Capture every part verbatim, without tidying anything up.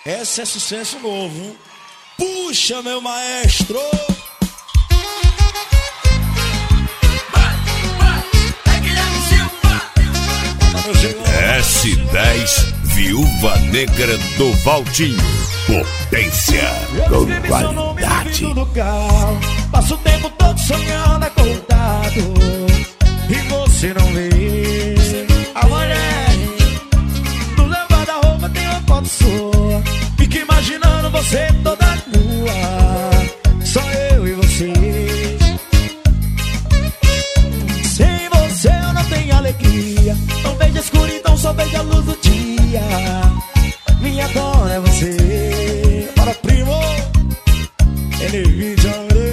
Esse é sucesso novo, hein? Puxa, meu maestro! S dez, Viúva Negra do Valtinho. Potência com qualidade. Passo o tempo todo sonhando acordado e você não vê. A mulher do guarda-roupa tem uma foto sua. Fico imaginando você toda nua. Só eu e você. Sem você eu não tenho alegria. Não vejo a escuridão, só vejo a luz do dia. Minha dona é você. Para primo, ele vídeo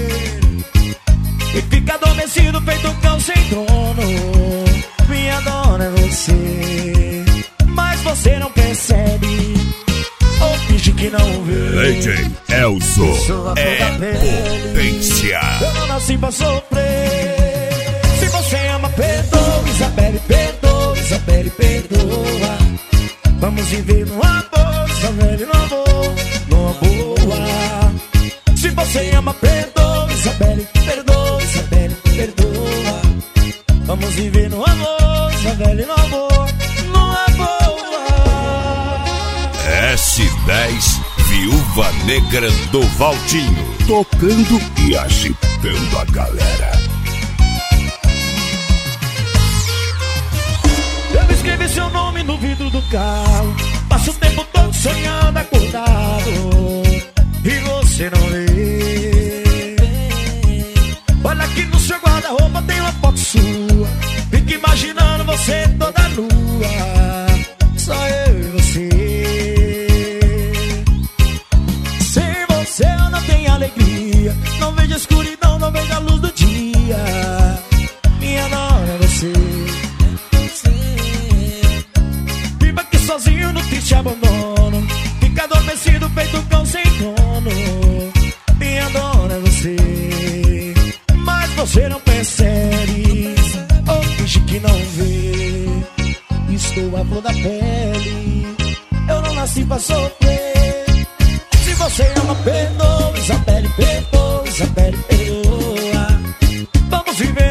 e fica adormecido feito um cão sem dono. Minha dona é você, mas você não percebe ou finge que não vê. D J Elzo é potência. Eu não nasci pra sofrer. Se você ama, perdoa. Isabelle, perdoa. Isabelle, perdoa. Vamos viver no amor. Isabelle, no amor, numa boa. Se você ama, perdoa. Isabelle, perdoa. Isabelle, perdoa. Vamos viver no amor. Isabelle, no amor, numa boa. S dez, Viúva Negra do Valtinho. Tocando e agitando a galera. Eu escrevi seu nome no vidro do carro. Passo o tempo todo sonhando acordado e você não vê. Olha aqui no seu guarda-roupa tem uma foto sua. Fico imaginando você toda nua. Só eu e você. Sem você eu não tenho alegria. Não vejo a escuridão, não vejo a luz do dia. Minha dona é você. Viva aqui sozinho no triste abandono. Fica adormecido feito um cão sem dono. Minha dona é você, mas você não percebe ou finge que não vê. Estou à flor da pele. Eu não nasci pra sofrer. Se você ama, perdoa. Isabelle, perdoa. Isabelle, perdoa. Vamos viver